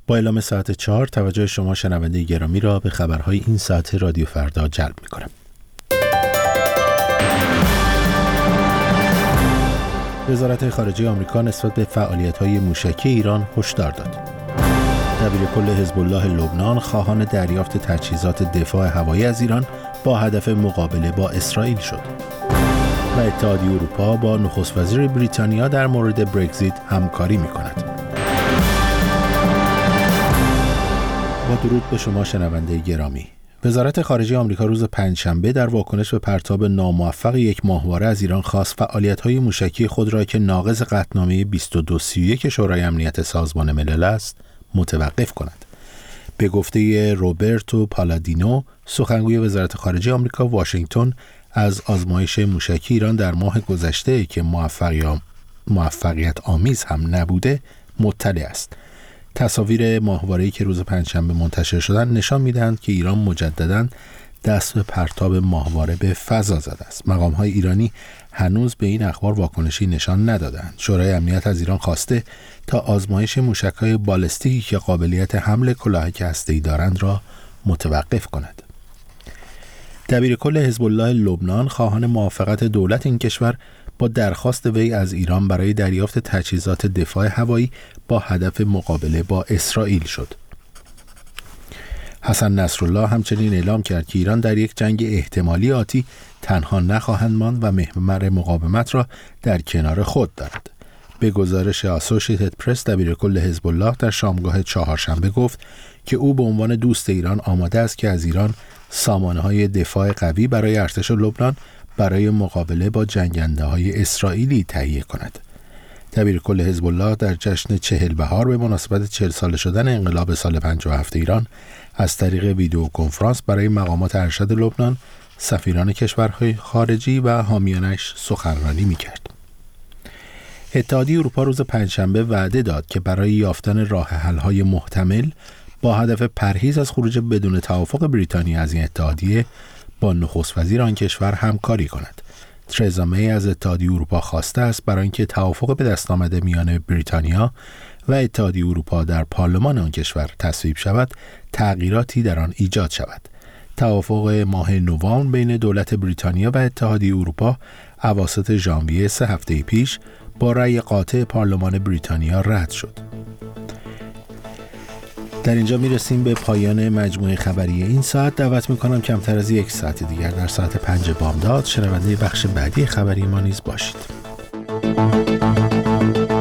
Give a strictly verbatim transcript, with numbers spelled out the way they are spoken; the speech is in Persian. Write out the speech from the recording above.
با اعلام ساعت چهار توجه شما شنونده گرامی را به خبرهای این ساعت رادیو فردا جلب می‌کنم. وزارت خارجه آمریکا نسبت به فعالیت‌های موشکی ایران هشدار داد. دبیرکل حزب الله لبنان خواهان دریافت تجهیزات دفاع هوایی از ایران با هدف مقابله با اسرائیل شد. و اتحادیه اروپا با نخست وزیر بریتانیا در مورد برگزیت همکاری می‌کند. با درود به شما شنونده گرامی. وزارت خارجه آمریکا روز پنجشنبه در واکنش به پرتاب ناموفق یک ماهواره از ایران خواست فعالیت‌های موشکی خود را که ناقض قطعنامه بیست و دو سی و یک شورای امنیت سازمان ملل است متوقف کند. به گفته روبرتو پالادینو، سخنگوی وزارت خارجه آمریکا، واشنگتن از آزمایش موشکی ایران در ماه گذشته که موفقیت آمیز هم نبوده مطلع است. تصاویر ماهواره‌ای که روز پنجشنبه منتشر شدند نشان می‌دهند که ایران مجدداً دست به پرتاب ماهواره به فضا زده است. مقام‌های ایرانی هنوز به این اخبار واکنشی نشان ندادند. شورای امنیت از ایران خواسته تا آزمایش موشک‌های بالستیکی که قابلیت حمل کلاهک هسته‌ای دارند را متوقف کند. دبیرکل حزب الله لبنان خواهان موافقت دولت این کشور با درخواست وی از ایران برای دریافت تجهیزات دفاع هوایی با هدف مقابله با اسرائیل شد. حسن نصرالله همچنین اعلام کرد که ایران در یک جنگ احتمالی آتی تنها نخواهند ماند و محور مقاومت را در کنار خود دارد. به گزارش اسوسییتد پرس، دبیرکل حزب الله در شامگاه چهارشنبه گفت که او به عنوان دوست ایران آماده است که از ایران سامانه‌های دفاع قوی برای ارتش لبنان برای مقابله با جنگنده‌های اسرائیلی تهیه کند. دبیرکل حزب الله در جشن چهل بهار به مناسبت چهل ساله شدن انقلاب سال پنجاه و هفت ایران از طریق ویدیو کنفرانس برای مقامات ارشد لبنان، سفیران کشورهای خارجی و حامیانش سخنرانی می‌کرد. اتحادیه اروپا روز پنجشنبه وعده داد که برای یافتن راه حل‌های محتمل با هدف پرهیز از خروج بدون توافق بریتانیا از این اتحادیه با نخست وزیر آن کشور همکاری کند. ترزا می از اتحادیه اروپا خواسته است برای اینکه توافق به دست آمده میان بریتانیا و اتحادیه اروپا در پارلمان آن کشور تصویب شود، تغییراتی در آن ایجاد شود. توافق ماه نوامبر بین دولت بریتانیا و اتحادیه اروپا اواسط ژانویه سه هفته پیش با رأی قاطع پارلمان بریتانیا رد شد. در اینجا میرسیم به پایان مجموعه خبری این ساعت. دعوت میکنم کمتر از یک ساعت دیگر در ساعت پنج بامداد شنونده بخش بعدی خبری ما نیز باشید.